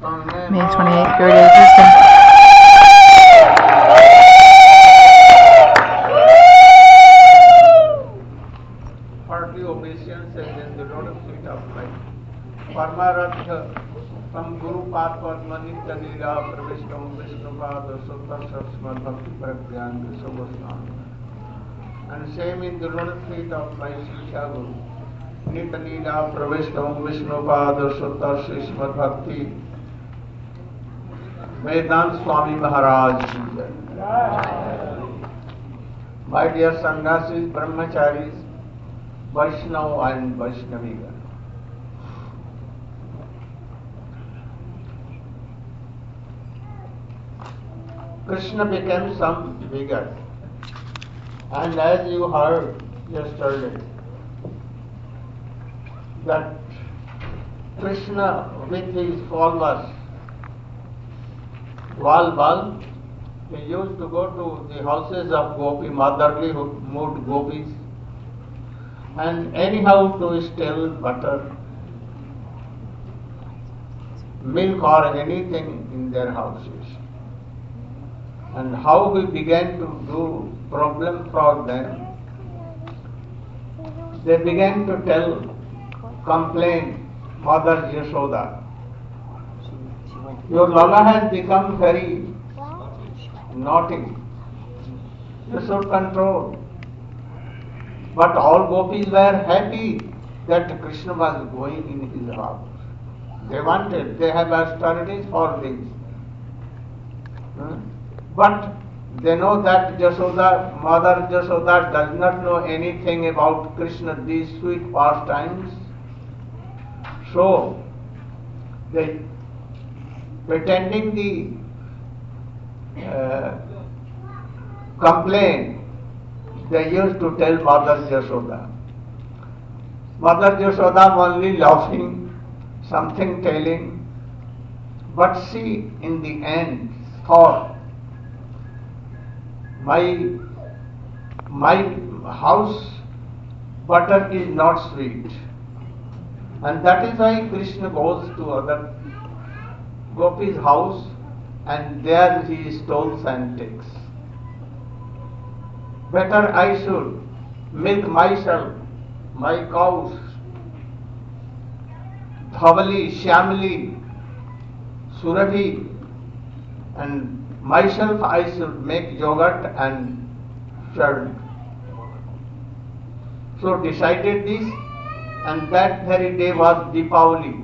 May 28th, Guru Day Houston. Hearty obeisance and the lotus feet of light. Paramaratha from Guru Padma Nitya Nila Pravishtam Vishnupada Sutta Satsman Bhakti Pragyan Goswami. And same in the lotus feet of my Shiksha Guru. Nitya Nila Pravishtam Vishnupada Sutta Satsman Bhakti Vedant Swami Maharaj. My dear Sannyasis, Brahmacharis, Vaishnava and Vaishnaviga. Krishna became some bigger, and as you heard yesterday, that Krishna with his followers, Val, he used to go to the houses of Gopi, motherly mood Gopis, and anyhow to steal butter, milk or anything in their houses. And how we began to do problem for them, they began to complain, Mother Yashoda, your Lala has become very naughty. You should control. But all gopis were happy that Krishna was going in his house. They have austerities for this. But they know that Mother Yashoda does not know anything about Krishna, these sweet pastimes. So, they, pretending the complaint, they used to tell Mother Yashoda. Mother Yashoda only laughing, something telling, but she in the end thought, my house butter is not sweet. And that is why Krishna goes to other Gopi's house and there he stole and takes. Better I should milk myself, my cows, Dhavali, Shyamali, Surabhi, and myself I should make yogurt and churn. So decided this, and that very day was Deepavali.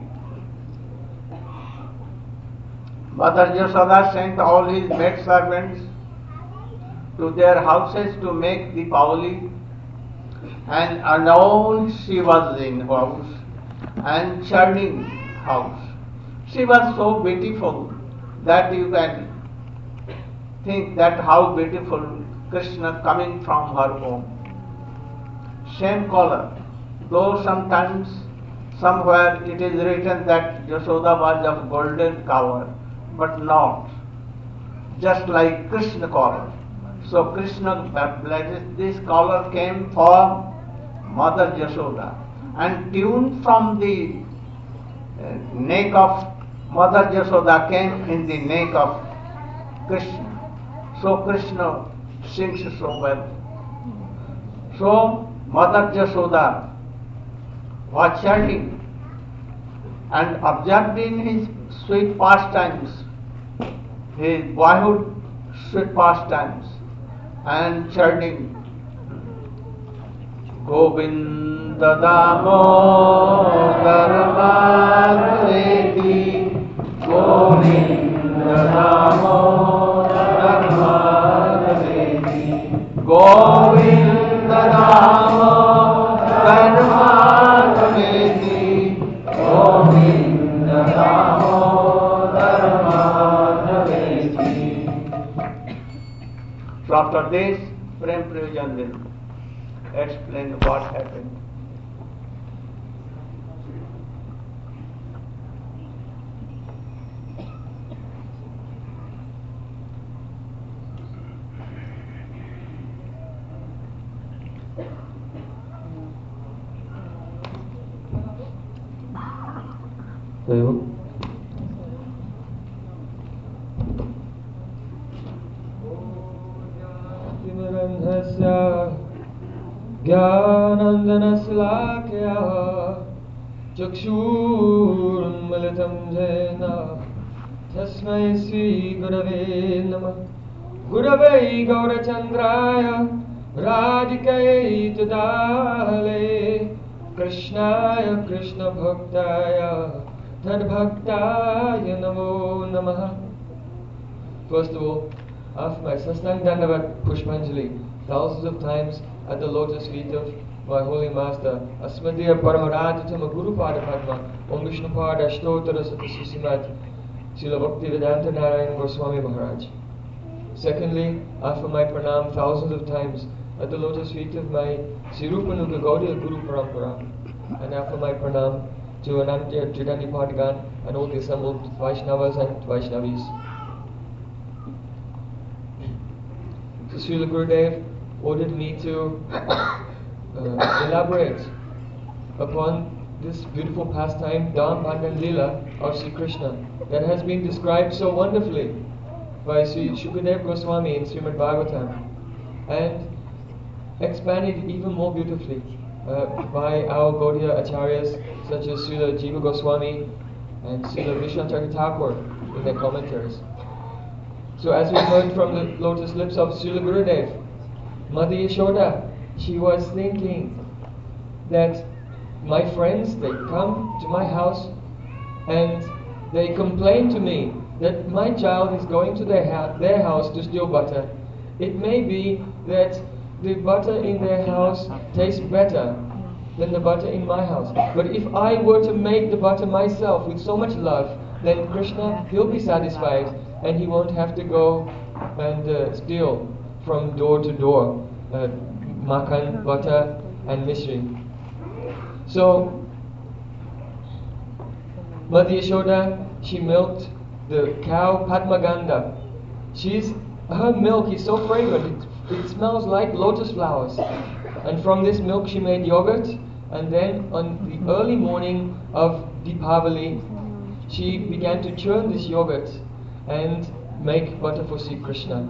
Mother Yashoda sent all his maid servants to their houses to make Deepavali, and alone she was in house and churning house. She was so beautiful that you can think that how beautiful Krishna coming from her home. Same color, though sometimes somewhere it is written that Yashoda was of golden color, but not, just like Krishna color. So Krishna, this color came for Mother Yashoda, and tune from the neck of Mother Yashoda came in the neck of Krishna. So Krishna sings so well. So Mother Yashoda was chanting and observing his sweet pastimes, his boyhood sweet pastimes, and chanting Govinda Damodar Madhureti, Govinda Damodar Madhureti, Govinda Damodar Madhureti, Govinda Damodar Madhureti. So after this, Prem Prayojan will explain what happened. ज्ञानञ्जनशलाकया चक्षुरुन्मिलितं येन तस्मै श्रीगुरवे नमः। गुरवे गौरचन्द्राय राधिकायै तदालये कृष्णाय कृष्णभक्ताय तद्भक्ताय नमो नमः। First of all, after my Sastang Dandavat Pushpanjali, thousands of times at the lotus feet of my holy master, Asmadiya Paramaradhatama Guru Pada Padma, Om Vishnu Pada Ashtotara Sata Susimat, Srila Bhaktivedanta Narayan Goswami Maharaj. Secondly, after my pranam thousands of times at the lotus feet of my Sirupanuga Gaudiya Guru Parampara, and after my pranam to Anantya Tridani Padagan and all the assembled Vaishnavas and Vaishnavis. So Srila Gurudev ordered me to elaborate upon this beautiful pastime, Dham Bhandan Leela of Sri Krishna, that has been described so wonderfully by Sri Shukadev Goswami in Srimad Bhagavatam, and expanded even more beautifully by our Gaudiya Acharyas such as Srila Jiva Goswami and Srila Vishwanath Thakur in their commentaries. So as we heard from the lotus lips of Srila Gurudev, Mother Yashoda, she was thinking that my friends, they come to my house and they complain to me that my child is going to their house to steal butter. It may be that the butter in their house tastes better than the butter in my house. But if I were to make the butter myself with so much love, then Krishna, he'll be satisfied and he won't have to go and steal from door to door makan, butter and mishri. So Mother Yashoda, she milked the cow Padmaganda. Her milk is so fragrant, it smells like lotus flowers. And from this milk she made yogurt, and then on the early morning of Deepavali, she began to churn this yogurt and make butter for Sri Krishna.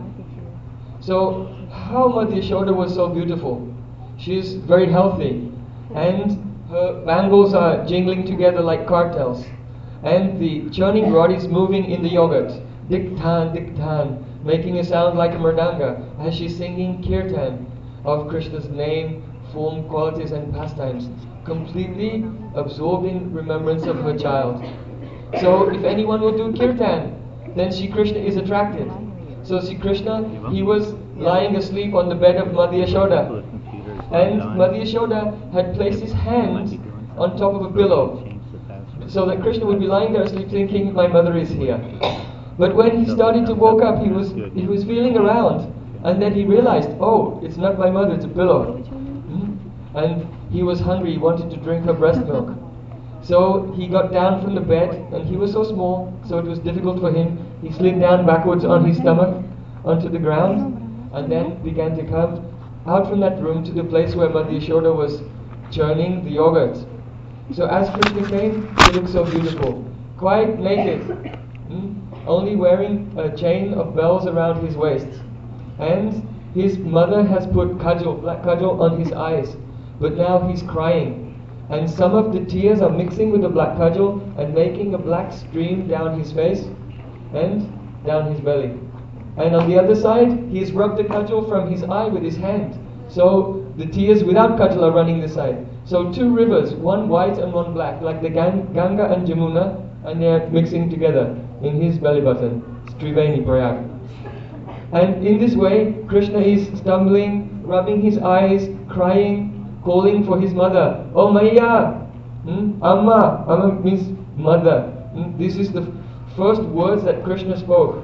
So how Mother Yashoda was so beautiful. She's very healthy, and her bangles are jingling together like cartels, and the churning rod is moving in the yogurt, dik-tan, dik-tan, making a sound like a mridanga as she's singing kirtan of Krishna's name, form, qualities and pastimes, completely absorbing remembrance of her child. So if anyone will do kirtan, then Sri Krishna is attracted. So Sri Krishna, he was lying asleep on the bed of Mother Yashoda, and Mother Yashoda had placed his hand on top of a pillow, so that Krishna would be lying there asleep thinking, my mother is here. But when he started to wake up, he was feeling around, and then he realized, oh, it's not my mother, it's a pillow. And he was hungry, he wanted to drink her breast milk. So he got down from the bed, and he was so small, so it was difficult for him. He slid down backwards on his stomach onto the ground, and then began to come out from that room to the place where Mother Yashoda was churning the yogurt. So as Krishna came, he looked so beautiful, quite naked, only wearing a chain of bells around his waist. And his mother has put kajal, black kajal, on his eyes, but now he's crying. And some of the tears are mixing with the black kajal and making a black stream down his face and down his belly. And on the other side, he has rubbed the kajal from his eye with his hand. So the tears without kajal are running this side. So two rivers, one white and one black, like the Ganga and Jamuna, and they are mixing together in his belly button, Triveni Prayag. And in this way, Krishna is stumbling, rubbing his eyes, crying, calling for his mother. Oh Maya! Amma! Amma means mother. This is the first words that Krishna spoke.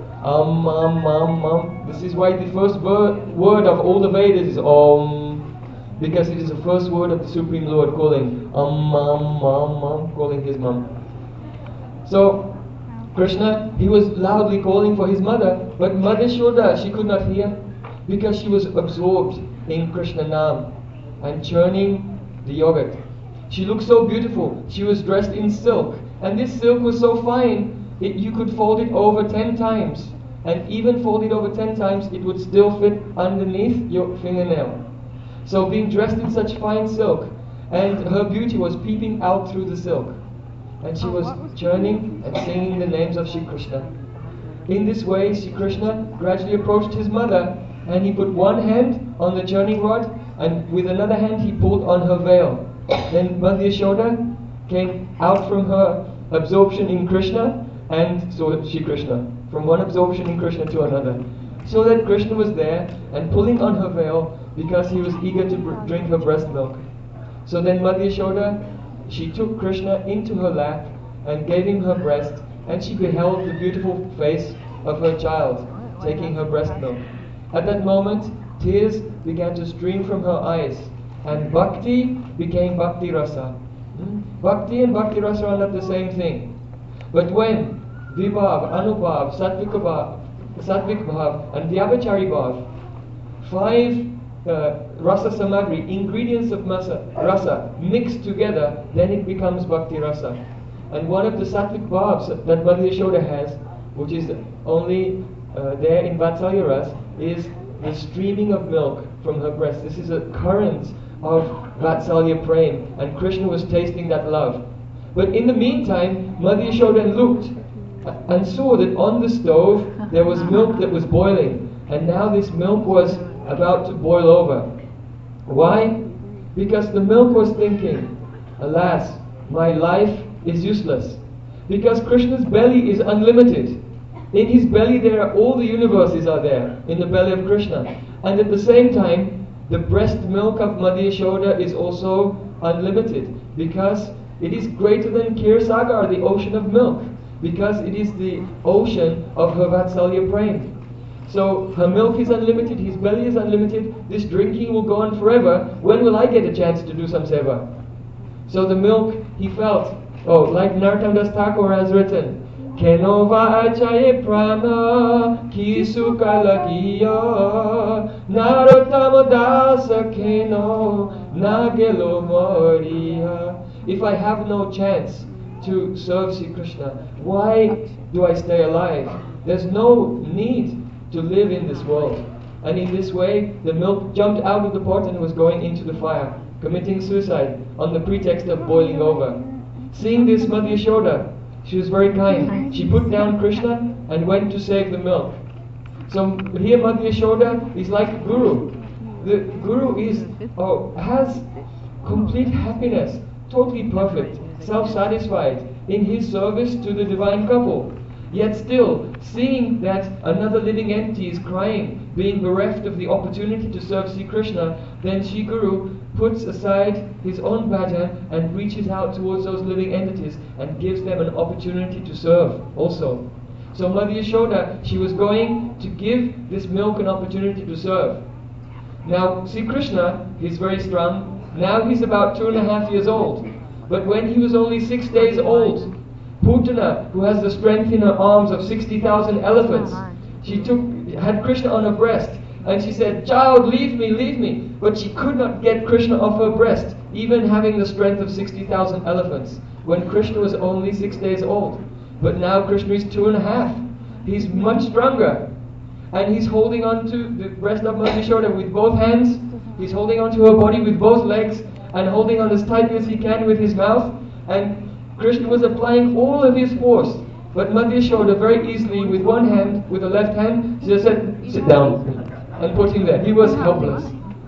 This is why the first word of all the Vedas is Om, because it is the first word of the Supreme Lord calling calling his mom. So Krishna, he was loudly calling for his mother, but Mother Yashoda, she could not hear because she was absorbed in Krishna Nam and churning the yogurt. She looked so beautiful. She was dressed in silk, and this silk was so fine, you could fold it over 10 times, and even fold it over 10 times, it would still fit underneath your fingernail. So being dressed in such fine silk, and her beauty was peeping out through the silk. And she was churning and singing the names of Shri Krishna. In this way, Shri Krishna gradually approached his mother, and he put one hand on the churning rod, and with another hand he pulled on her veil. Then Mother Yashoda came out from her absorption in Krishna and saw Shri Krishna, from one absorption in Krishna to another. So that Krishna was there and pulling on her veil because he was eager to drink her breast milk. So then Mother Yashoda, she took Krishna into her lap and gave him her breast, and she beheld the beautiful face of her child taking her breast milk. At that moment, tears began to stream from her eyes, and bhakti became bhakti rasa. Bhakti and bhakti rasa are not the same thing. But when vibhav, anubhav, sattvic bhav, and vyabhachari bhav, 5 rasa samagri, ingredients of rasa, mixed together, then it becomes bhakti rasa. And one of the sattvic bhavs that Mother Yashoda has, which is only there in Vatsalya Ras, is the streaming of milk from her breast. This is a current of Vatsalya Prem, and Krishna was tasting that love. But in the meantime, Mother Yashoda looked and saw that on the stove there was milk that was boiling, and now this milk was about to boil over. Why? Because the milk was thinking, alas, my life is useless. Because Krishna's belly is unlimited. In his belly all the universes are there, in the belly of Krishna. And at the same time, the breast milk of Mother Yashoda is also unlimited, because it is greater than Kshirsagar, the ocean of milk, because it is the ocean of her Vatsalya Prem. So her milk is unlimited, his belly is unlimited, this drinking will go on forever. When will I get a chance to do some seva? So the milk, he felt, like Narottam Das Thakur has written, Kenova achaye prana kisuka lagiya Narottam dasa keno nagelo moriya. If I have no chance to serve Sri Krishna, why do I stay alive? There's no need to live in this world. And in this way, the milk jumped out of the pot and was going into the fire, committing suicide on the pretext of boiling over. Seeing this, Mother Yashoda, she was very kind. She put down Krishna and went to save the milk. So here Mother Yashoda is like a guru. The guru has complete happiness, totally perfect, self-satisfied in his service to the divine couple. Yet still, seeing that another living entity is crying, being bereft of the opportunity to serve Sri Krishna, then Shri Guru puts aside his own bhajan and reaches out towards those living entities and gives them an opportunity to serve also. So Mother Yashoda, she was going to give this milk an opportunity to serve. Now Sri Krishna, he's very strong. Now he's about 2.5 years old. But when he was only 6 days old, Putana, who has the strength in her arms of 60,000 elephants, she had Krishna on her breast, and she said, "Child, leave me." But she could not get Krishna off her breast, even having the strength of 60,000 elephants, when Krishna was only 6 days old. But now Krishna is 2.5. He's much stronger, and he's holding on to the breast of Mother Yashoda with both hands. He's holding on to her body with both legs, and holding on as tightly as he can with his mouth. And Krishna was applying all of his force, but Mother Yashoda very easily, with one hand, with the left hand, she just said, "Sit down," and put him there. He was helpless.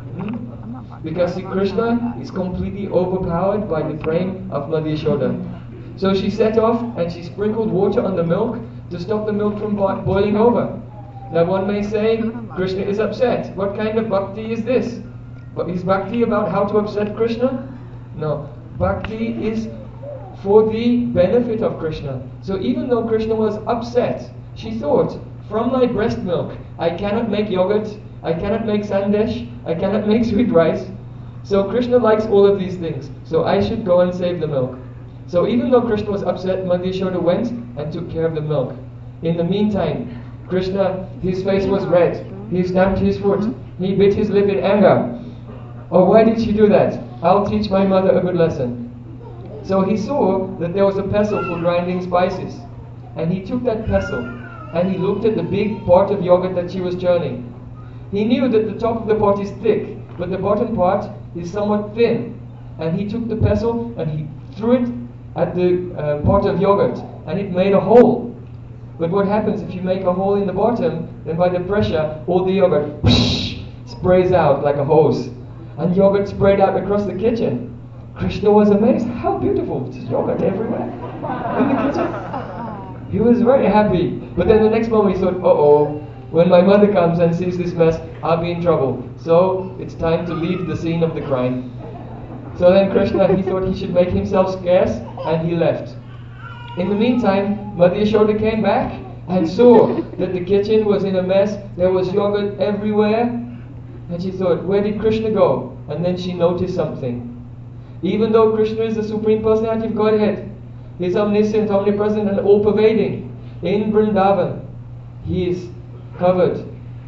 Because Sri Krishna is completely overpowered by the frame of Mother Yashoda. So she set off and she sprinkled water on the milk to stop the milk from boiling over. Now one may say, Krishna is upset. What kind of bhakti is this? But is bhakti about how to upset Krishna? No. Bhakti is for the benefit of Krishna. So even though Krishna was upset, she thought, from my breast milk, I cannot make yogurt, I cannot make sandesh, I cannot make sweet rice. So Krishna likes all of these things. So I should go and save the milk. So even though Krishna was upset, Mother Yashoda went and took care of the milk. In the meantime, Krishna, his face was red. He stamped his foot. He bit his lip in anger. Oh, why did she do that? I'll teach my mother a good lesson. So he saw that there was a pestle for grinding spices. And he took that pestle and he looked at the big pot of yogurt that she was churning. He knew that the top of the pot is thick, but the bottom part is somewhat thin. And he took the pestle and he threw it at the pot of yogurt, and it made a hole. But what happens if you make a hole in the bottom, then by the pressure, all the yogurt sprays out like a hose. And yogurt sprayed out across the kitchen. Krishna was amazed. How beautiful. There's yogurt everywhere in the kitchen. He was very happy. But then the next moment he thought, uh-oh, when my mother comes and sees this mess, I'll be in trouble. So it's time to leave the scene of the crime. So then Krishna, he thought he should make himself scarce, and he left. In the meantime, Mother Yashoda came back and saw that the kitchen was in a mess. There was yogurt everywhere. And she thought, where did Krishna go? And then she noticed something. Even though Krishna is the Supreme Personality of Godhead, He is omniscient, omnipresent and all-pervading. In Vrindavan, He is covered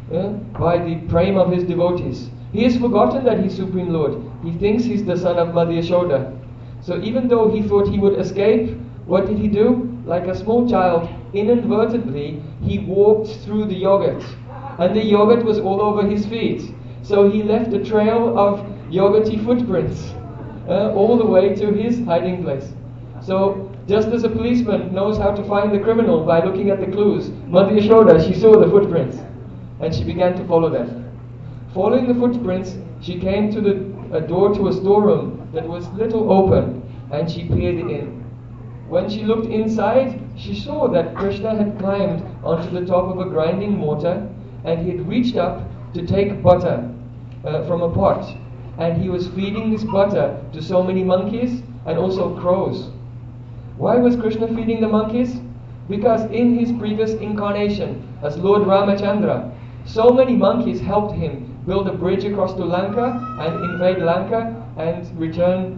by the prema of His devotees. He has forgotten that He is Supreme Lord. He thinks He is the son of Mother Yashoda. So even though he thought he would escape, what did he do? Like a small child, inadvertently, he walked through the yogurt. And the yogurt was all over his feet. So he left a trail of yogurty footprints all the way to his hiding place. So just as a policeman knows how to find the criminal by looking at the clues, Mother Yashoda, she saw the footprints and she began to follow them. Following the footprints, she came to a door to a storeroom that was little open, and she peered in. When she looked inside, she saw that Krishna had climbed onto the top of a grinding mortar, and he had reached up to take butter from a pot, and he was feeding this butter to so many monkeys and also crows. Why was Krishna feeding the monkeys? Because in his previous incarnation as Lord Ramachandra, so many monkeys helped him build a bridge across to Lanka and invade Lanka and return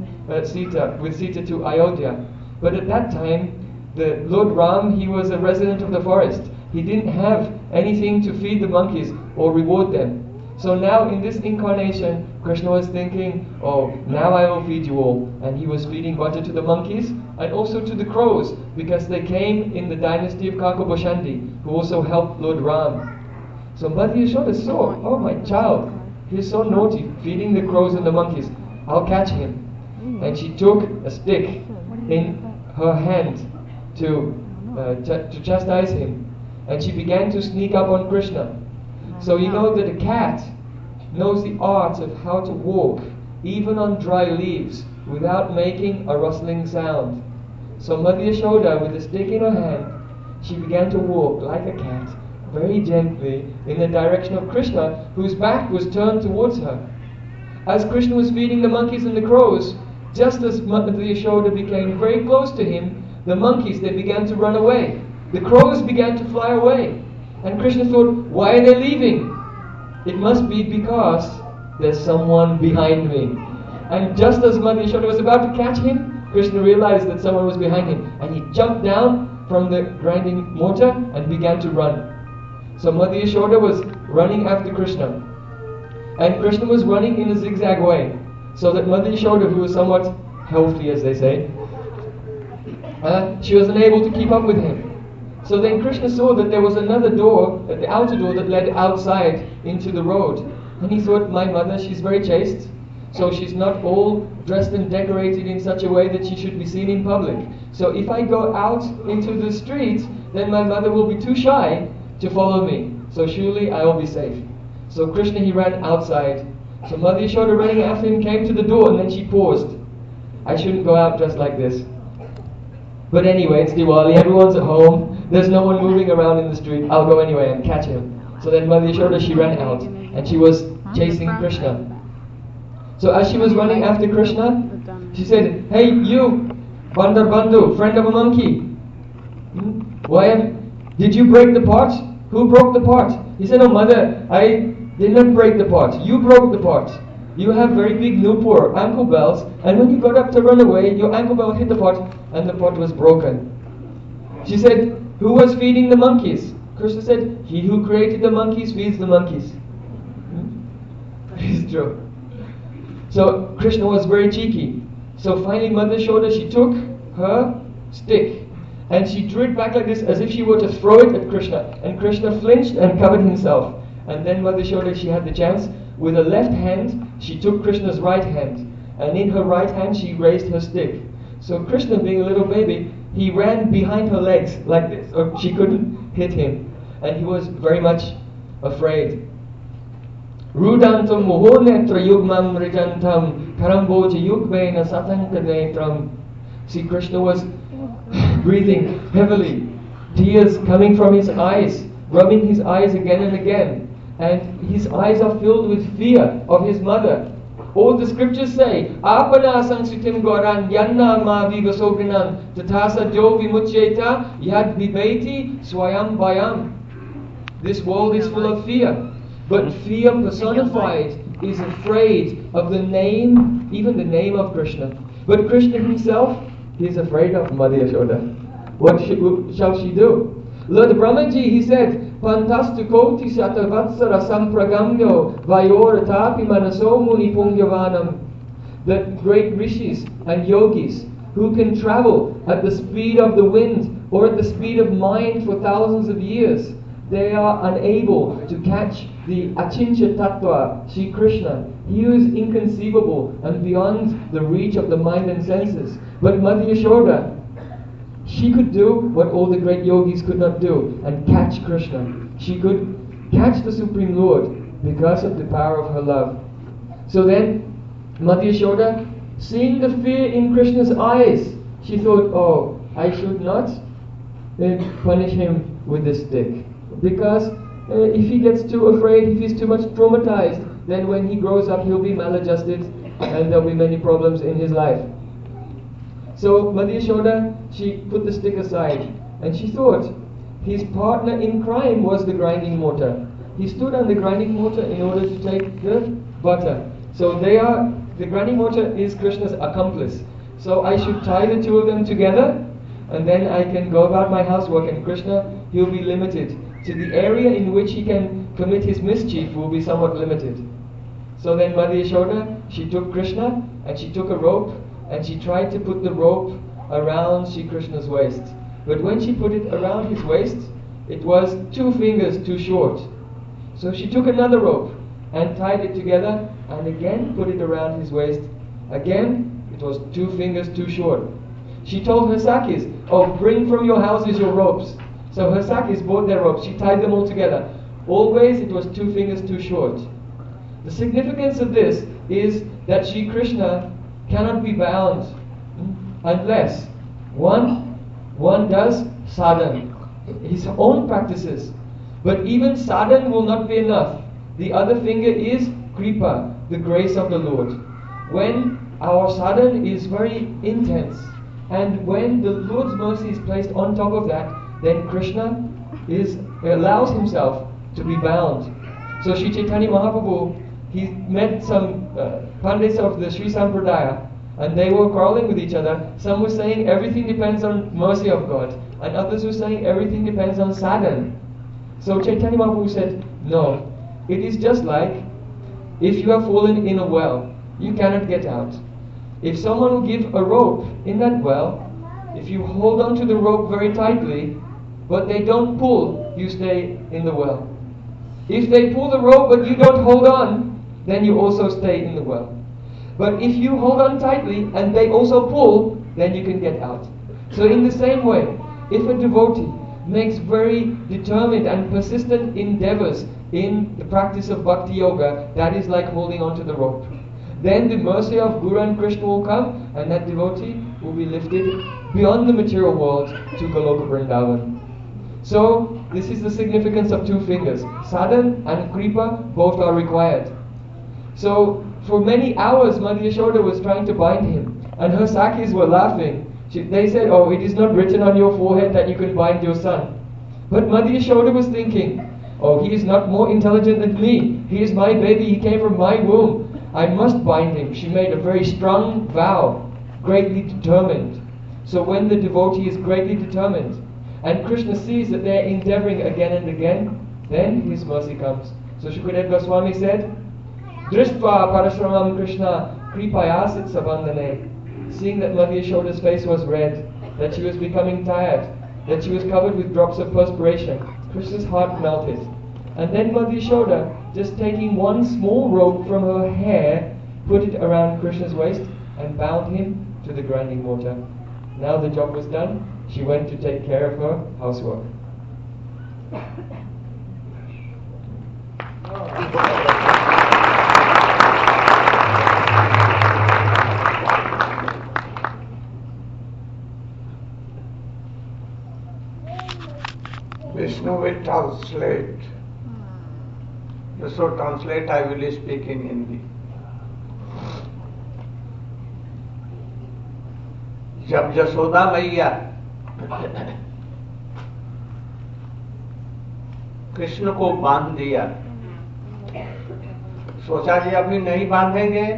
Sita to Ayodhya. But at that time, the Lord Ram, he was a resident of the forest. He didn't have anything to feed the monkeys or reward them. So now in this incarnation, Krishna was thinking, oh, now I will feed you all. And he was feeding butter to the monkeys and also to the crows, because they came in the dynasty of Kakabhashandi, who also helped Lord Ram. So Mother Yashoda saw, oh, my child, he's so naughty, feeding the crows and the monkeys. I'll catch him. And she took a stick in her hand to chastise him. And she began to sneak up on Krishna. So you know that a cat knows the art of how to walk, even on dry leaves, without making a rustling sound. So Mother Yashoda, with a stick in her hand, she began to walk like a cat, very gently, in the direction of Krishna, whose back was turned towards her. As Krishna was feeding the monkeys and the crows, just as Mother Yashoda became very close to him, the monkeys, they began to run away. The crows began to fly away. And Krishna thought, why are they leaving? It must be because there's someone behind me. And just as Mother Yashoda was about to catch him, Krishna realized that someone was behind him. And he jumped down from the grinding mortar and began to run. So Mother Yashoda was running after Krishna. And Krishna was running in a zigzag way. So that Mother Yashoda, who was somewhat healthy, as they say, she was unable to keep up with him. So then Krishna saw that there was another door, the outer door, that led outside into the road. And he thought, my mother, she's very chaste, so she's not all dressed and decorated in such a way that she should be seen in public. So if I go out into the street, then my mother will be too shy to follow me. So surely I will be safe. So Krishna, he ran outside. So Mother Yashoda, running after him, came to the door, and then she paused. I shouldn't go out dressed like this. But anyway, it's Diwali, everyone's at home, there's no one moving around in the street, I'll go anyway and catch him. So then Mother Yashoda, she ran out, and she was chasing Krishna. So as she was running after Krishna, she said, hey you, Bandar Bandhu, friend of a monkey, did you break the pot? Who broke the pot? He said, oh mother, I did not break the pot, you broke the pot. You have very big Nupur, ankle bells, and when you got up to run away, your ankle bell hit the pot, and the pot was broken. She said, who was feeding the monkeys? Krishna said, he who created the monkeys feeds the monkeys. It's true. So Krishna was very cheeky. So finally Mother Yashoda, she took her stick, and she threw it back like this, as if she were to throw it at Krishna. And Krishna flinched and covered himself. And then Mother Yashoda, she had the chance, with her left hand, she took Krishna's right hand, and in her right hand she raised her stick. So Krishna, being a little baby, he ran behind her legs like this, or she couldn't hit him, and he was very much afraid. Rudantam mohonetra yugmam rijantam karamboja yugbena satankanetram. See, Krishna was breathing heavily, tears coming from his eyes, rubbing his eyes again and again, and his eyes are filled with fear of his mother. All the scriptures say, Apana sansutim goran yanna ma vivasogrinan tatasa jo vimuchyeta yad vibeti swayam bayam. This world is full of fear, but fear personified is afraid of the name, even the name of Krishna. But Krishna himself, he is afraid of Mother Yashoda. What shall she do? Lord Brahmaji, he said, Pantastu koti satavatsara sampragamyo vayoratapi manaso muni pungyavanam. The great rishis and yogis who can travel at the speed of the wind or at the speed of mind for thousands of years, they are unable to catch the Achincha Tattva, Sri Krishna. He is inconceivable and beyond the reach of the mind and senses. But Mother Yashoda, she could do what all the great yogis could not do, and catch Krishna. She could catch the Supreme Lord because of the power of her love. So then, Mother Yashoda, seeing the fear in Krishna's eyes, she thought, oh, I should not punish him with this stick. Because if he gets too afraid, if he's too much traumatized, then when he grows up he'll be maladjusted and there'll be many problems in his life. So Mother Yashoda, she put the stick aside, and she thought his partner in crime was the grinding mortar. He stood on the grinding mortar in order to take the butter. So the grinding mortar is Krishna's accomplice. So I should tie the two of them together, and then I can go about my housework, and Krishna, he'll be limited. To the area in which he can commit his mischief will be somewhat limited. So then Mother Yashoda, she took Krishna, and she took a rope, and she tried to put the rope around Sri Krishna's waist. But when she put it around his waist, it was 2 fingers too short. So she took another rope and tied it together and again put it around his waist. Again, it was 2 fingers too short. She told her Sakis, oh, bring from your houses your ropes. So her Sakis bought their ropes. She tied them all together. Always it was 2 fingers too short. The significance of this is that Sri Krishna cannot be bound unless one does sadhana, his own practices. But even sadhana will not be enough. The other finger is kripa, the grace of the Lord. When our sadhana is very intense, and when the Lord's mercy is placed on top of that, then Krishna allows himself to be bound. So Sri Chaitanya Mahaprabhu, he met some Pandits of the Sri Sampradaya, and they were quarreling with each other. Some were saying everything depends on mercy of God, and others were saying everything depends on sadhana. So Chaitanya Mahaprabhu said, no, it is just like if you have fallen in a well, you cannot get out. If someone will give a rope in that well, if you hold on to the rope very tightly, but they don't pull, you stay in the well. If they pull the rope but you don't hold on, then you also stay in the well. But if you hold on tightly and they also pull, then you can get out. So in the same way, if a devotee makes very determined and persistent endeavors in the practice of Bhakti Yoga, that is like holding on to the rope. Then the mercy of Guru and Krishna will come, and that devotee will be lifted beyond the material world to Goloka Vrindavan. So this is the significance of 2 fingers. Sadhana and kripa both are required. So for many hours Mother Yashoda was trying to bind him, and her Sakis were laughing. They said, oh, it is not written on your forehead that you can bind your son. But Mother Yashoda was thinking, oh, he is not more intelligent than me. He is my baby, he came from my womb. I must bind him. She made a very strong vow, greatly determined. So when the devotee is greatly determined, and Krishna sees that they are endeavoring again and again, then his mercy comes. So Shukadeva Goswami said, Drishtva Parashramam Krishna Kripayasit Sabandhane. Seeing that Mother Yashoda's face was red, that she was becoming tired, that she was covered with drops of perspiration, Krishna's heart melted. And then Mother Yashoda, just taking one small rope from her hair, put it around Krishna's waist and bound him to the grinding mortar. Now the job was done. She went to take care of her housework. Vishnu will translate. So translate, I will speak in Hindi. जब यशोदा मैया कृष्ण को बांध दिया, सोचा जी अभी नहीं बांधेंगे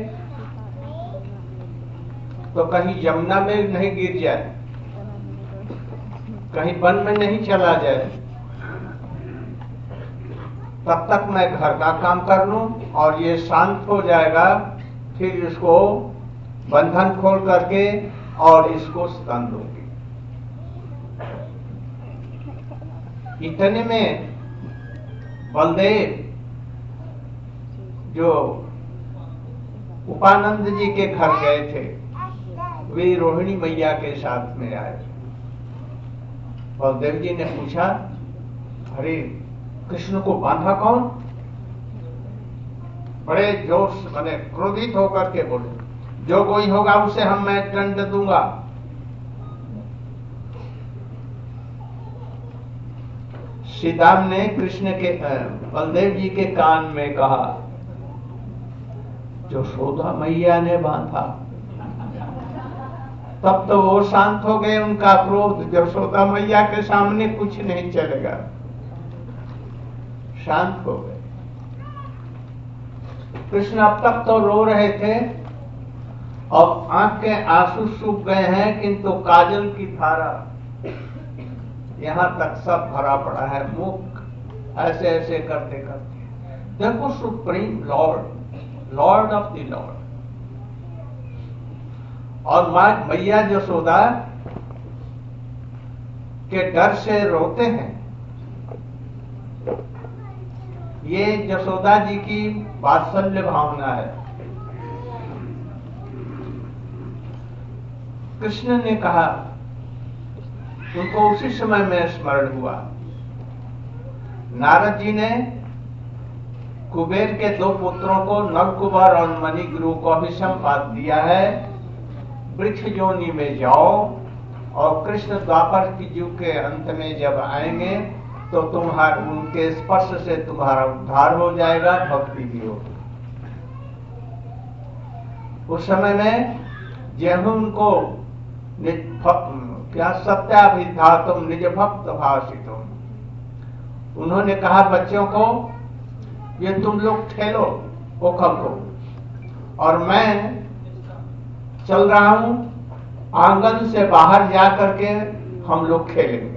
तो कहीं यमुना में नहीं गिर जाए, कहीं वन में नहीं चला जाए, तब तक मैं घर का काम कर लूं और ये शांत हो जाएगा, फिर इसको बंधन खोल करके और इसको स्तन दूंगी। इतने में बलदेव जो उपानंद जी के घर गए थे, वे रोहिणी मैया के साथ में आए। बलदेव जी ने पूछा, अरे कृष्ण को बांधा कौन? बड़े जोश मैंने क्रोधित होकर के बोले, जो कोई होगा उसे मैं दंड दूंगा। श्रीदाम ने कृष्ण के बलदेव जी के कान में कहा, यशोदा मैया ने बांधा। तब तो वो शांत हो गए, उनका क्रोध यशोदा मैया के सामने कुछ नहीं चलेगा, शांत हो गए। कृष्ण अब तक तो रो रहे थे, अब आंख के आंसू सूख गए हैं, किंतु काजल की धारा यहां तक सब भरा पड़ा है, मुख ऐसे ऐसे करते करते। देखो supreme lord, lord of the lord, और मां मैया यशोदा के डर से रोते हैं। ये यशोदा जी की वात्सल्य भावना है। कृष्ण ने कहा, उनको उसी समय में स्मरण हुआ, नारद जी ने कुबेर के दो पुत्रों को, नलकुबर और मणिगुरु को अभिसंपात दिया है, वृक्ष योनि में जाओ और कृष्ण द्वापर की युग के अंत में जब आएंगे तो उनके स्पर्श से तुम्हारा उद्धार हो जाएगा, भक्ति भी होगी। उस समय में जब उनको क्या सत्याभिधातुम निज भक्त भाषितुम, उन्होंने कहा बच्चों को, ये तुम लोग ठेलो ओखल को और मैं चल रहा हूं, आंगन से बाहर जा करके हम लोग खेलेंगे।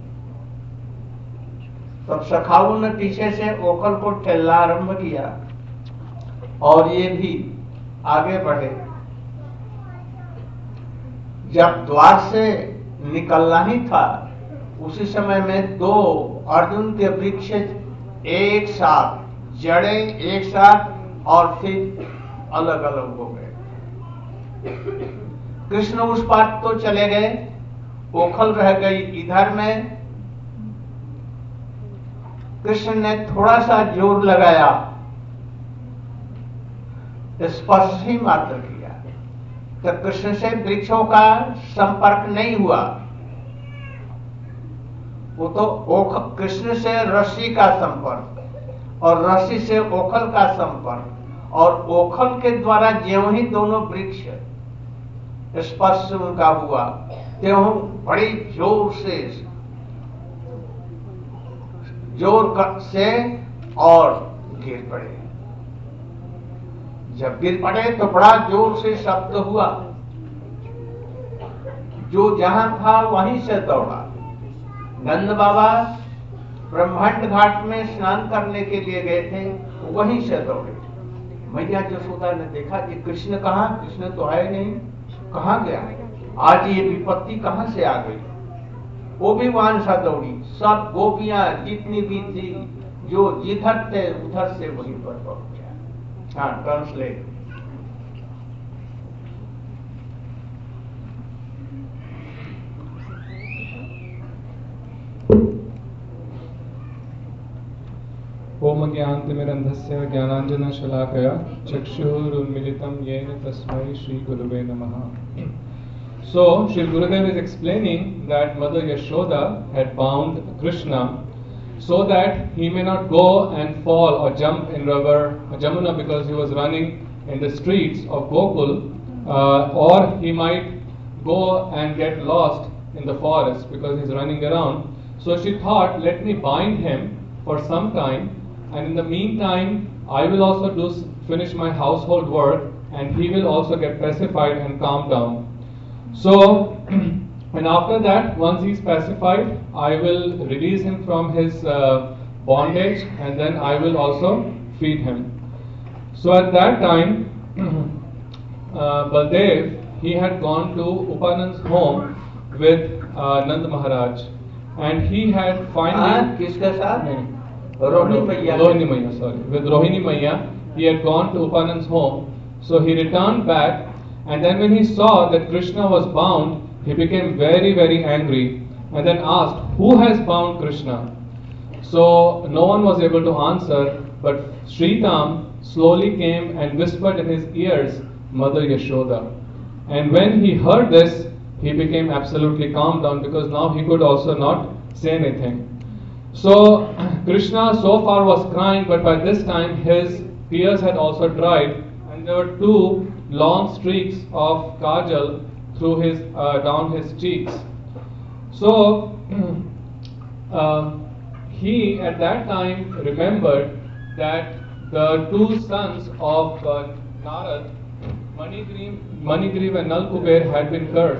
तब सखाओं ने पीछे से ओखल को ठेलना आरंभ किया और ये भी आगे बढ़े। जब द्वार से निकलना ही था, उसी समय में दो अर्जुन के वृक्ष एक साथ, जड़े एक साथ और फिर अलग अलग हो गए। कृष्ण उस पार तो चले गए, ओखल रह गई इधर में। कृष्ण ने थोड़ा सा जोर लगाया, स्पर्श ही मात्र किया, तो कृष्ण से वृक्षों का संपर्क नहीं हुआ। वो तो कृष्ण से रस्सी का संपर्क और रस्सी से ओखल का संपर्क, और ओखल के द्वारा ज्यों ही दोनों वृक्ष स्पर्श उनका हुआ, त्यों बड़ी जोर से और गिर पड़े। जब गिर पड़े तो बड़ा जोर से शब्द हुआ, जो जहां था वहीं से दौड़ा। नंद बाबा ब्रह्मांड घाट में स्नान करने के लिए गए थे, वहीं से दौड़े। मैया यशोदा ने देखा कि कृष्ण कहां, कृष्ण तो है नहीं, कहां गया, आज ये विपत्ति कहां से आ गई। वो भी वहां सा दौड़ी, सब गोपियां जितनी भी थी जो जिधर थे उधर से वहीं पर पहुंच गया। हाँ, ट्रांसलेट। ओम ज्ञानतिमिरन्धस्य ज्ञानाञ्जनशलाकया चक्षुरुन्मीलितं येन तस्मै श्री गुरुवे नमः. So, Sri Gurudev is explaining that Mother Yashoda had bound Krishna so that he may not go and fall or jump in river Jamuna because he was running in the streets of Gokul, or he might go and get lost in the forest because he's running around. So she thought, let me bind him for some time, and in the meantime I will also finish my household work, and he will also get pacified and calm down. So, and after that, once he is pacified, I will release him from his bondage, and then I will also feed him. So at that time, Baldev, he had gone to Upanand's home with Nand Maharaj, and he had finally... किसके साथ? Rohini Maiya, sorry. With Rohini Maiya, he had gone to Upanand's home. So he returned back, and then when he saw that Krishna was bound, he became very, very angry, and then asked, who has bound Krishna? So no one was able to answer, but Sritam slowly came and whispered in his ears, Mother Yashoda. And when he heard this, he became absolutely calmed down, because now he could also not say anything. So Krishna so far was crying, but by this time his tears had also dried, and there were two long streaks of kajal through his down his cheeks. So he at that time remembered that the two sons of Narad, Manigriv and Nal Kuber, had been cursed.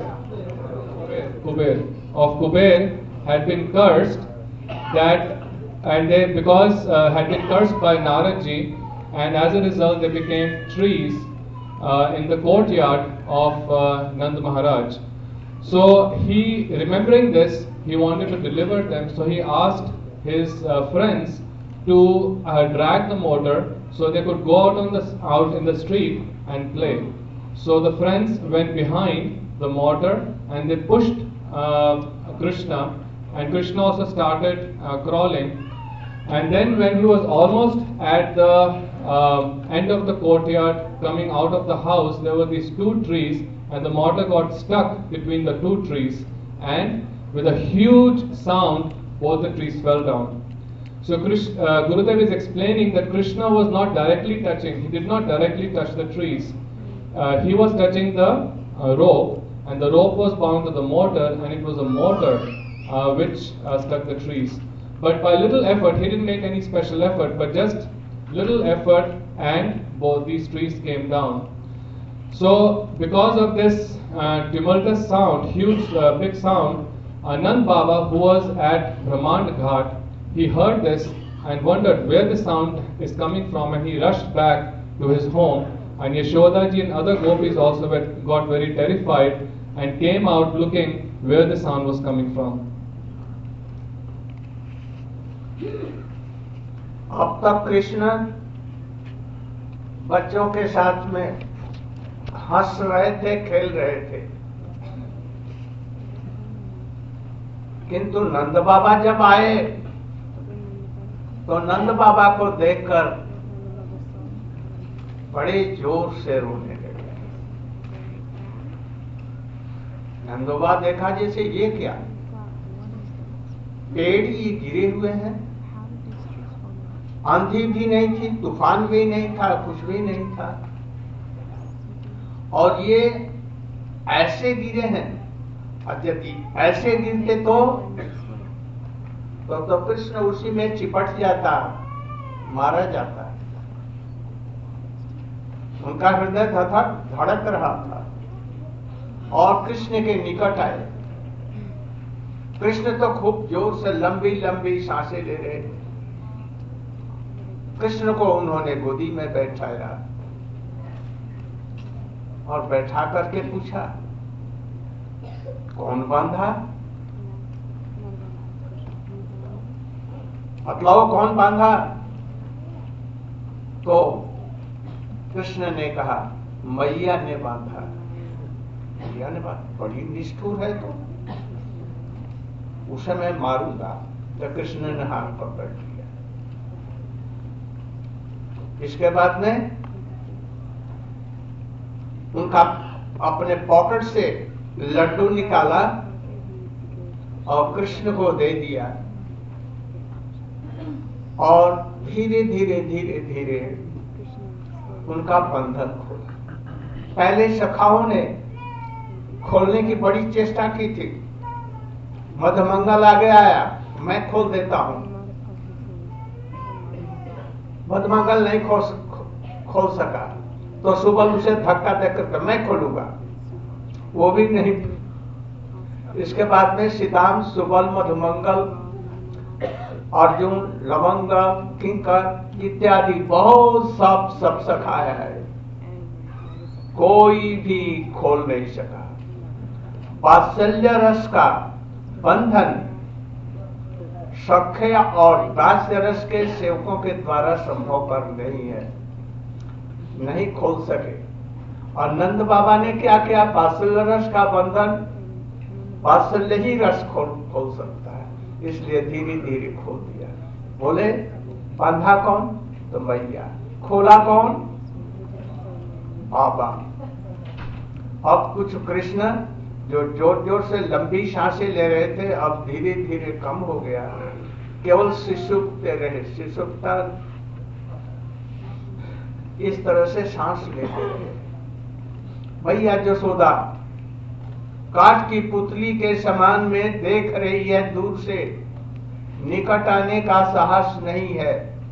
Kuber had been cursed, that, and they had been cursed by Naradji, and as a result they became trees in the courtyard of Nand Maharaj. So he, remembering this, he wanted to deliver them, so he asked his friends to drag the motor so they could go out in the street and play. So the friends went behind the motor and they pushed Krishna, and Krishna also started crawling. And then when he was almost at the end of the courtyard, coming out of the house, there were these two trees, and the motor got stuck between the two trees, and with a huge sound, both the trees fell down. So Gurudev is explaining that Krishna was not directly touching, he did not directly touch the trees. He was touching the rope, and the rope was bound to the motor, and it was a motor which stuck the trees. But by little effort, he didn't make any special effort, but just little effort, and both these trees came down. So because of this tumultuous sound, huge big sound, Nand Baba, who was at Brahmand Ghat, he heard this and wondered where the sound is coming from, and he rushed back to his home. And Yashodaji and other gopis also got very terrified and came out looking where the sound was coming from. अब तक कृष्ण बच्चों के साथ में हंस रहे थे, खेल रहे थे, किंतु नंद बाबा जब आए तो नंद बाबा को देखकर बड़े जोर से रोने लगे। नंद बाबा देखा जैसे ये क्या, पेड़ ये गिरे हुए हैं, आंधी भी नहीं थी, तूफान भी नहीं था, कुछ भी नहीं था, और ये ऐसे गिरे हैं। और यदि ऐसे गिरते तो कृष्ण उसी में चिपट जाता, मारा जाता। उनका हृदय धड़क रहा था और कृष्ण के निकट आए। कृष्ण तो खूब जोर से लंबी लंबी सांसें ले रहे थे। कृष्ण को उन्होंने गोदी में बैठाया और बैठा करके पूछा, कौन बांधा? बतलाओ कौन बांधा? तो कृष्ण ने कहा मैया ने बांधा। मैया ने बांधा, बड़ी निष्ठुर है तो उसे मैं मारूंगा। तो कृष्ण ने हाथ पकड़ लिया। इसके बाद में उनका अपने पॉकेट से लड्डू निकाला और कृष्ण को दे दिया और धीरे धीरे धीरे धीरे उनका बंधन खोला। पहले सखाओं ने खोलने की बड़ी चेष्टा की थी। मधुमंगल आगे आया, मैं खोल देता हूं। मधुमंगल नहीं खोल सका तो सुबल उसे धक्का देकर मैं खोलूंगा, वो भी नहीं। इसके बाद में सीताम, सुबल, मधुमंगल, अर्जुन, लवंग, किंकर इत्यादि बहुत सब सखाया है, कोई भी खोल नहीं सका। वात्सल्य रस का बंधन सख्य और दास्य रस के सेवकों के द्वारा संभव पर नहीं है, नहीं खोल सके। और नंद बाबा ने क्या किया? वात्सल्य रस का बंधन वात्सल्य ही रस खोल सकता है, इसलिए धीरे धीरे खोल दिया। बोले बांधा कौन? तो मैया। खोला कौन? बाबा। अब कुछ कृष्ण जो जोर जोर से लंबी सांसें ले रहे थे अब धीरे धीरे कम हो गया, केवल सुषुप्त रहे। सुषुप्ता इस तरह से सांस लेते रहे। भैया यशोदा काठ की पुतली के समान में देख रही है दूर से, निकट आने का साहस नहीं है।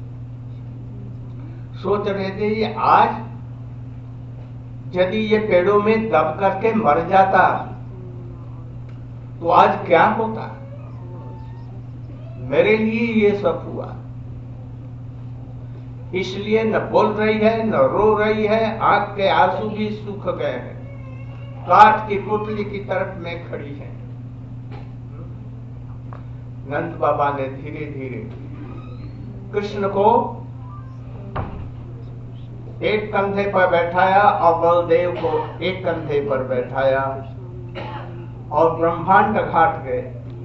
सोच रहे थे ये आज यदि ये पेड़ों में दब करके मर जाता तो आज क्या होता? मेरे लिए ये सब हुआ। इसलिए न बोल रही है न रो रही है, आंख के आंसू भी सूख गए हैं, काठ की पुतली की तरफ में खड़ी है। नंद बाबा ने धीरे धीरे कृष्ण को एक कंधे पर बैठाया और बलदेव को एक कंधे पर बैठाया और ब्रह्मांड घाट गए।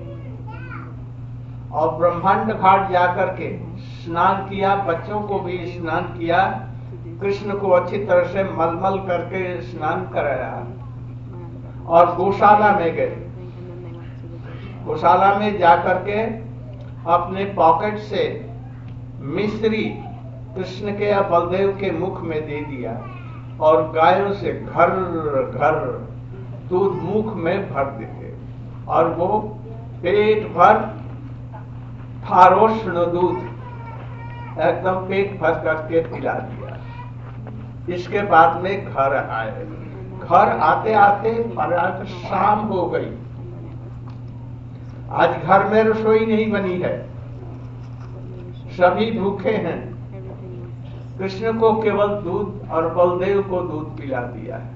और ब्रह्मांड घाट जाकर के स्नान किया, बच्चों को भी स्नान किया, कृष्ण को अच्छी तरह से मलमल करके स्नान कराया और गौशाला में गए। गौशाला में जाकर के अपने पॉकेट से मिश्री कृष्ण के या बलदेव के मुख में दे दिया और गायों से घर घर दूध मुख में भर देते और वो पेट भर फारोष्ण दूध एकदम पेट भर करके पिला दिया। इसके बाद में घर आए। घर आते आते परात शाम हो गई। आज घर में रसोई नहीं बनी है, सभी भूखे हैं। कृष्ण को केवल दूध और बलदेव को दूध पिला दिया है।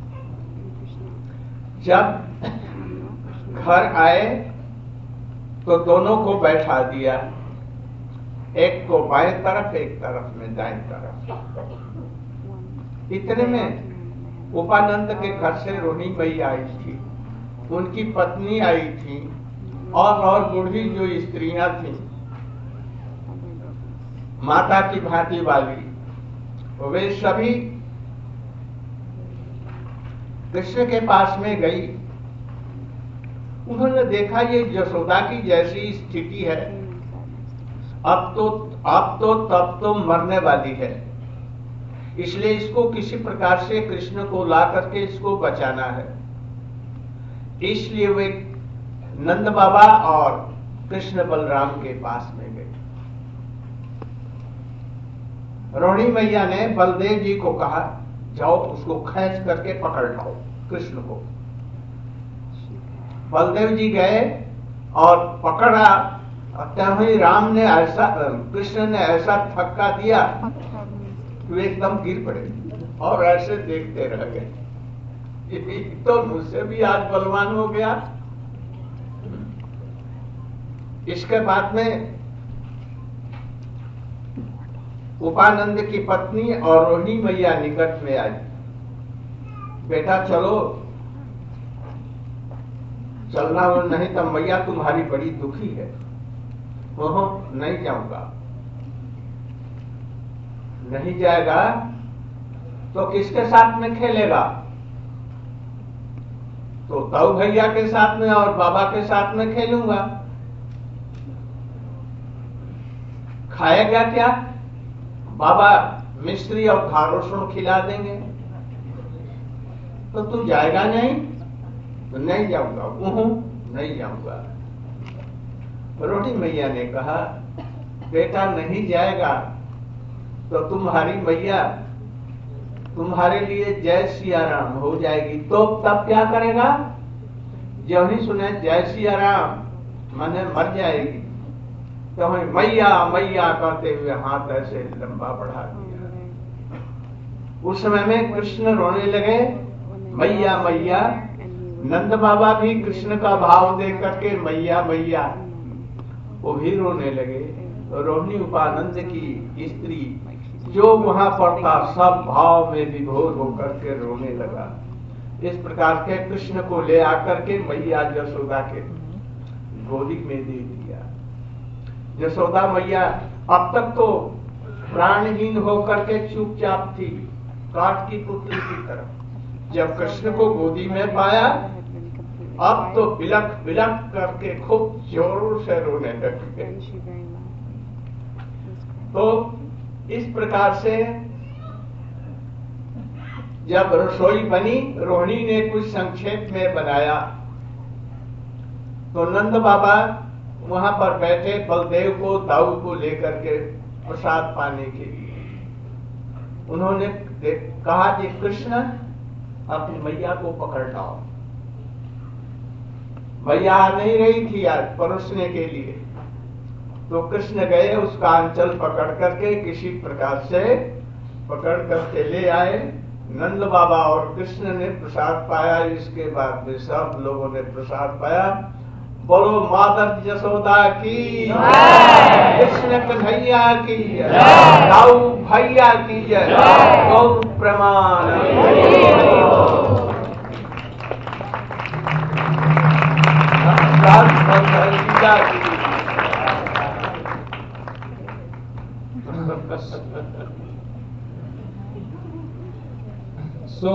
जब घर आए तो दोनों को बैठा दिया, एक को बाएं तरफ एक तरफ में दाएं तरफ। इतने में उपानंद के घर से रोहिणी मैया आई थी, उनकी पत्नी आई थी और बूढ़ी जो स्त्रियां थी माता की भांति वाली, वे सभी कृष्ण के पास में गई। उन्होंने देखा ये यशोदा की जैसी स्थिति है, अब तो तब तो मरने वाली है, इसलिए इसको किसी प्रकार से कृष्ण को ला करके इसको बचाना है। इसलिए वे नंद बाबा और कृष्ण बलराम के पास में गए। रोहिणी मैया ने बलदेव जी को कहा, जाओ उसको खींच करके पकड़ लाओ कृष्ण को। बलदेव जी गए और पकड़ा, तभी राम ने ऐसा, कृष्ण ने ऐसा धक्का दिया कि वे एकदम गिर पड़े और ऐसे देखते रह गए। तो मुझसे भी आज बलवान हो गया। इसके बाद में उपानंद की पत्नी और रोहिणी मैया निकट में आई। बेटा चलो, चलना नहीं तो मैया तुम्हारी बड़ी दुखी है। ओहो, नहीं जाऊंगा। नहीं जाएगा तो किसके साथ में खेलेगा? तो ताऊ भैया के साथ में और बाबा के साथ में खेलूंगा। खाएगा क्या? बाबा मिश्री और खारोशों खिला देंगे। तो तू जाएगा नहीं? तो नहीं जाऊंगा। नहीं जाऊंगा। रोटी मैया ने कहा, बेटा नहीं जाएगा तो तुम्हारी मैया तुम्हारे लिए जय सिया राम हो जाएगी। तो तब क्या करेगा? जब ही सुने जय सिया राम माने मर जाएगी, तो मैया मैया कहते हुए हाथ ऐसे लंबा बढ़ा दिया। उस समय में कृष्ण रोने लगे, मैया मैया। नंद बाबा भी कृष्ण का भाव देख करके मैया मैया वो भी रोने लगे। रोहिणी उपानंद की स्त्री जो वहां पर था सब भाव में विभोर होकर के रोने लगा। इस प्रकार के कृष्ण को ले आकर के मैया यशोदा के गोदी में दे दिया। यशोदा मैया अब तक तो प्राणहीन होकर के चुपचाप थी, काठ की पुतली की तरह। जब कृष्ण को गोदी में पाया, अब तो बिलख बिलख करके खूब जोरों से रोने लग गए। तो इस प्रकार से जब रसोई बनी, रोहिणी ने कुछ संक्षेप में बनाया, तो नंद बाबा वहां पर बैठे बलदेव को दाऊ को लेकर के प्रसाद पाने के लिए। उन्होंने कहा कि कृष्ण अपनी मैया को पकड़ लाओ। मैया नहीं रही थी आज परोसने के लिए, तो कृष्ण गए उसका अंचल पकड़ करके किसी प्रकार से पकड़ करके ले आए। नंद बाबा और कृष्ण ने प्रसाद पाया। इसके बाद में सब लोगों ने प्रसाद पाया। बोलो माता यशोदा की, कृष्ण कन्हैया की, दाऊ भैया की जय, गौर प्रमाण। So,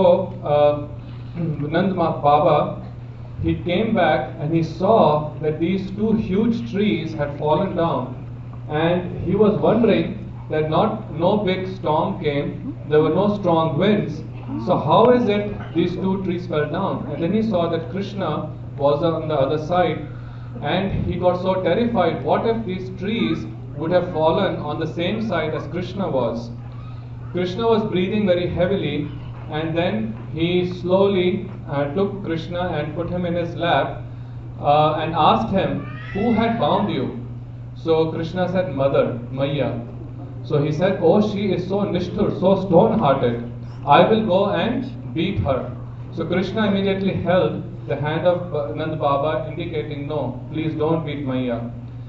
Nand Baba, he came back and he saw that these two huge trees had fallen down, and he was wondering that no big storm came, there were no strong winds, so how is it these two trees fell down? And then he saw that Krishna was on the other side, and he got so terrified, what if these trees would have fallen on the same side as Krishna was? Krishna was breathing very heavily, and then he slowly took Krishna and put him in his lap and asked him, who had bound you? So Krishna said, Mother, Maya. So he said, oh, she is so nishthur, so stone-hearted. I will go and beat her. So Krishna immediately held the hand of Nand Baba, indicating, no, please don't beat Maya.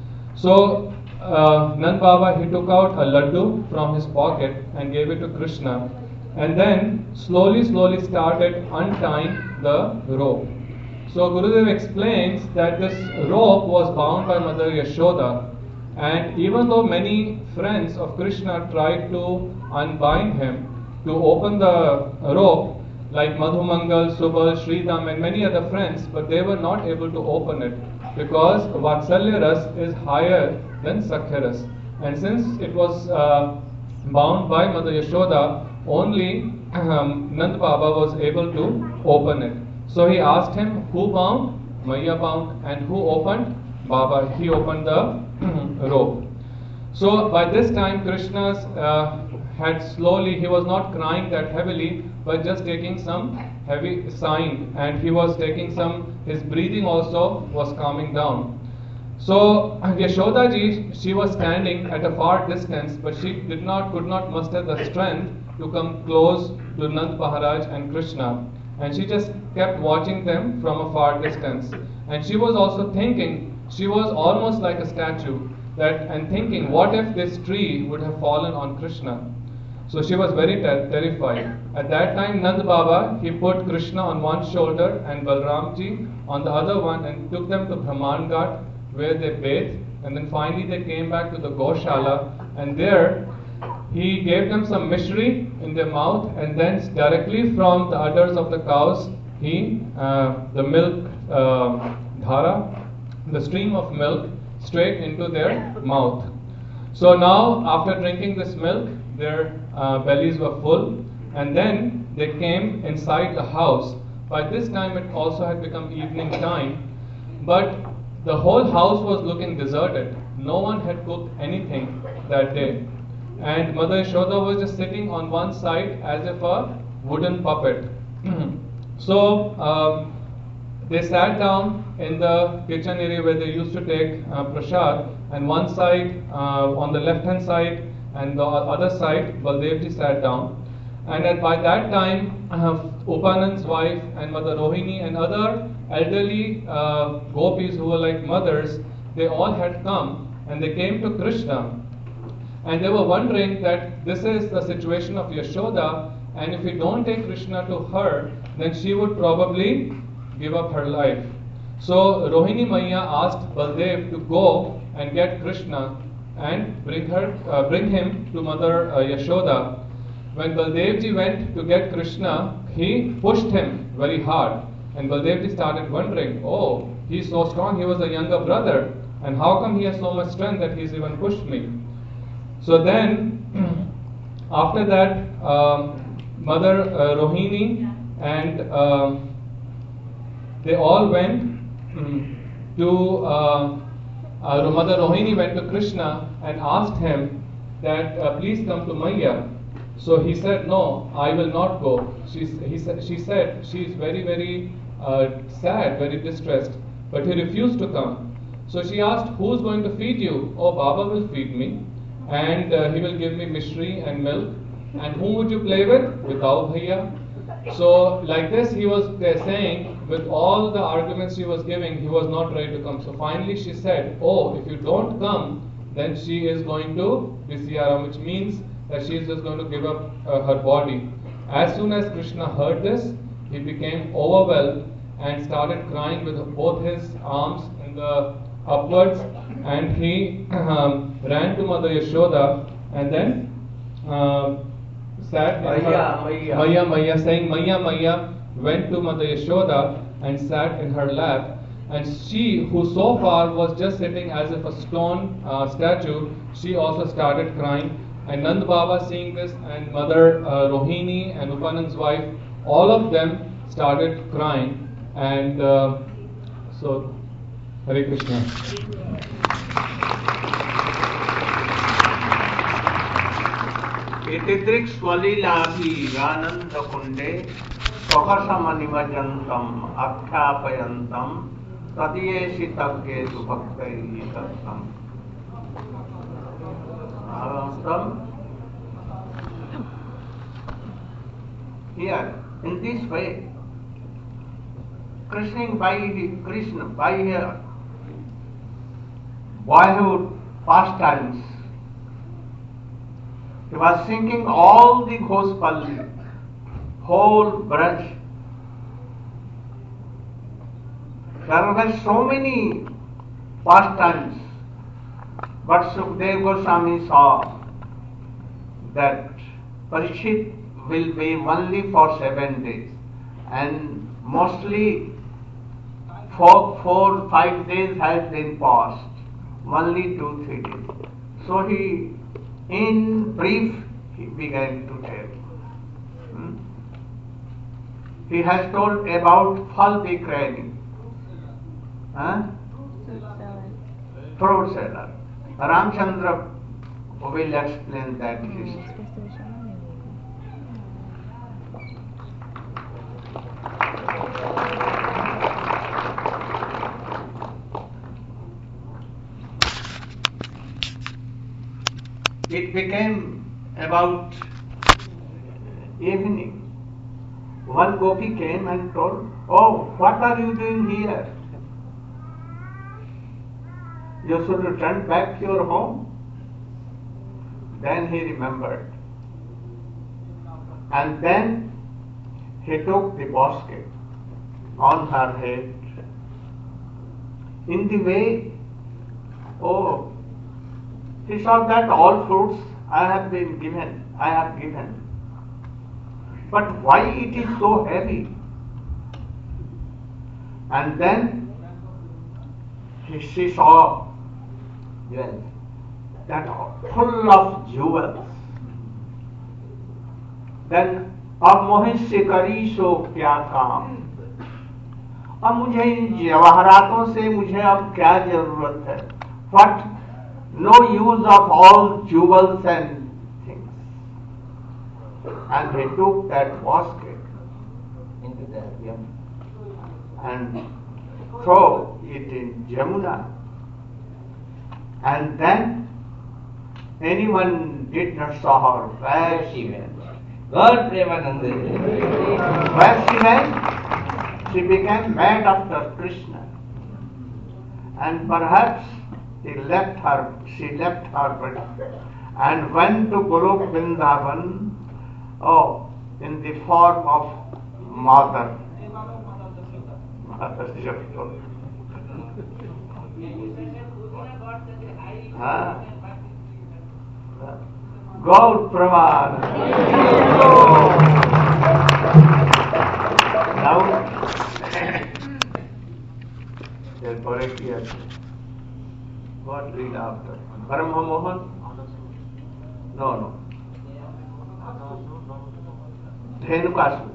So Nand Baba, he took out a laddu from his pocket and gave it to Krishna, and then slowly started untying the rope. So Gurudev explains that this rope was bound by Mother Yashoda, and even though many friends of Krishna tried to unbind him, to open the rope, like Madhumangal, Subal, Sridham and many other friends, but they were not able to open it because Vatsalya Ras is higher than Sakhya Ras. And since it was bound by Mother Yashoda, only Nand Baba was able to open it. So he asked him, who bound? Maya bound. And who opened? Baba. He opened the rope. So by this time Krishna's had slowly, he was not crying that heavily, but just taking some heavy sign, and he was taking some, his breathing also was calming down. So Yashoda ji, she was standing at a far distance, but she could not muster the strength to come close to Nand Maharaj and Krishna, and she just kept watching them from a far distance. And she was also thinking, she was almost like a statue, that and thinking, what if this tree would have fallen on Krishna? So she was very terrified. At that time, Nand Baba, he put Krishna on one shoulder and Balramji on the other one and took them to Brahman Ghat where they bathed. And then finally they came back to the Goshala, and there he gave them some mishri in their mouth, and then directly from the udders of the cows, the milk dhara, the stream of milk, straight into their mouth. So now, after drinking this milk, their bellies were full, and then they came inside the house. By this time, it also had become evening time, but the whole house was looking deserted. No one had cooked anything that day. And Mother Yashoda was just sitting on one side as if a wooden puppet. So they sat down in the kitchen area where they used to take prasad, and one side, on the left hand side, and the other side, Baldevji sat down. And by that time, Upanand's wife and Mother Rohini and other elderly gopis who were like mothers, they all had come, and they came to Krishna. And they were wondering that this is the situation of Yashoda, and if we don't take Krishna to her, then she would probably give up her life. So Rohini Maiya asked Baldev to go and get Krishna and bring him to Mother Yashoda. When Baldevji went to get Krishna, he pushed him very hard, and Baldevji started wondering, oh, he's so strong, he was a younger brother, and how come he has so much strength that he's even pushed me? So then, after that, Mother Rohini and they all went to Mother Rohini went to Krishna and asked him that please come to Maiya. So he said, no, I will not go. She said she is very, very sad, very distressed, but he refused to come. So she asked, who's going to feed you? Oh, Baba will feed me, and he will give me mishri and milk. And whom would you play with? With Dao Bhaiya. So like this he was saying, with all the arguments she was giving, he was not ready to come. So finally she said, oh, if you don't come, then she is going to be Siyaram, which means that she is just going to give up her body. As soon as Krishna heard this, he became overwhelmed and started crying with both his arms in the upwards, and he ran to Mother Yashoda and then sat in her Maiya, saying Maiya, Maiya, went to Mother Yashoda and sat in her lap. And she, who so far was just sitting as if a stone statue, she also started crying. And Nand Baba, seeing this, and Mother Rohini and Upanand's wife, all of them started crying. And so, Hare Krishna. Etidrik swalilahi Ananda kunde Svakhasamanimajantam Akhapayantam Tadiyeshi Tagyesu Bhaktai Sattam. Here, in this way, Krishna by her boyhood pastimes, he was singing all the Ghospalli, whole Braj. There were so many pastimes, but Sukdev Goswami saw that Parikshit will be only for 7 days, and mostly 4-5 days has been passed, only 2-3 days. So he, in brief, he began to tell. He has told about Phal Bikrani, fruit seller. Ramchandra will explain that history. It became about evening. One gopi came and told, oh, what are you doing here? You should return back to your home. Then he remembered. And then he took the basket on her head. In the way, he saw that all fruits I have given. But why it is so heavy? And then she saw that full of jewels. Then अब मोहित से करी सो क्या काम, अब मुझे इन जवाहरातों से मुझे अब क्या जरूरत है? What no use of all jewels and things. And he took that basket into the Yamuna and throw it in Jamuna. And then anyone did not saw her where she went. God Premananda. Where she went, she became mad after Krishna. And perhaps she left her body and went to Guru Vrindavan, in the form of mother. Gaur Praman. Now, therefore, what read after? Brahma Mohan? No. Dhenukasur.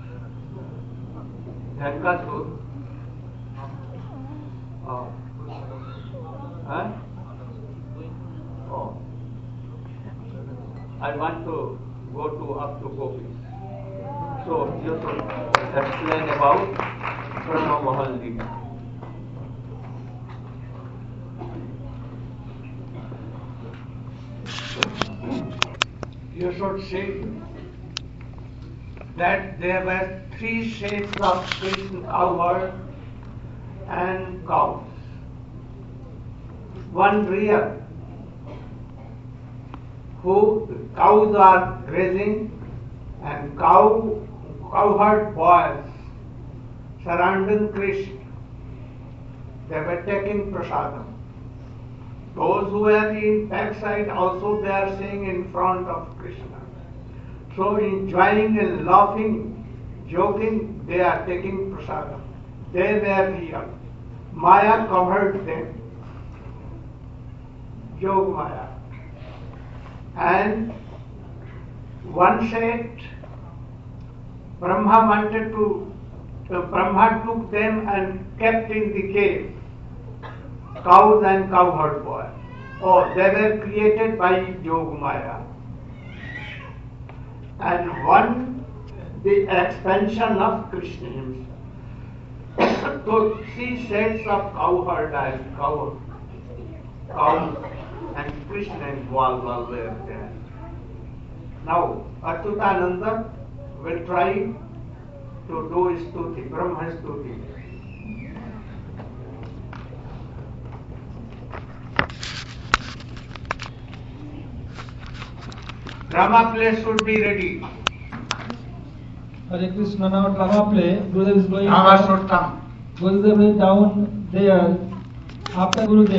I want to go up to Gopis. So you should explain about Brahma Mohan Lila. You should say that there were 3 shades of Krishna, cowherd and cows. One rear, cows are grazing, and cowherd boys surrounding Krishna. They were taking prasadam. Those who were in backside also they are sitting in front of Krishna. So enjoying and laughing, joking, they are taking prasadam. They were real. Maya covered them. Yog Maya. And one said, Brahma took them and kept in the cave, cows and cowherd boy. They were created by Yog Maya. And one, the expansion of Krishna himself. So 3 sets of cowherd and cow and Krishna and Gwal were there. Now, Achyutananda will try to do stuti, Brahma stuti. Drama play should be ready. Hare Krishna, now drama play. Gurudev is going Drama should come. Gurudev is down there after Gurudev.